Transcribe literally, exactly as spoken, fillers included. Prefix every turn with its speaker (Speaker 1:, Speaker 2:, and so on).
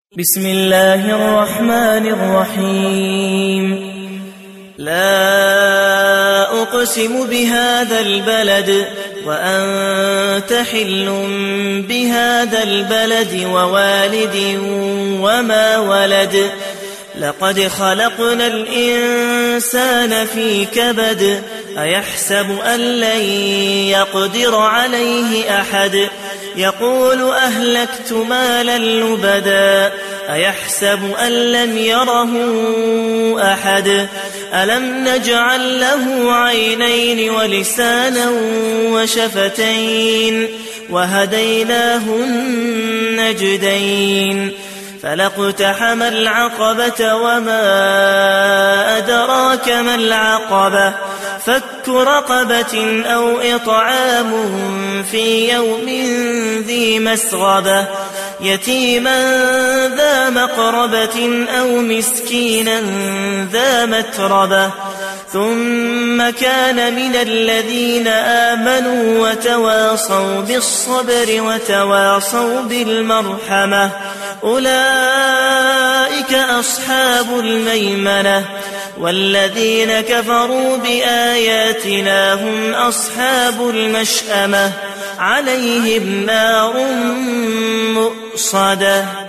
Speaker 1: بسم الله الرحمن الرحيم. لا أقسم بهذا البلد وأنت حل بهذا البلد ووالد وما ولد. لقد خلقنا الإنسان في كبد. أيحسب أن لن يقدر عليه أحد. يقول أهلكت مالا لبدا. أيحسب أن لم يره أحد. ألم نجعل له عينين ولسانا وشفتين وهديناه النجدين. فلاقتحم العقبة وما أدراك ما العقبة. فك رقبة أو إطعام في يوم ذي مسغبة. يتيما ذا مقربة أو مسكينا ذا متربة. ثم كان من الذين آمنوا وتواصوا بالصبر وتواصوا بالمرحمة. أولئك أصحاب الميمنة. والذين كفروا بآياتنا هم أصحاب المشأمة. عليهم نار مؤصدة.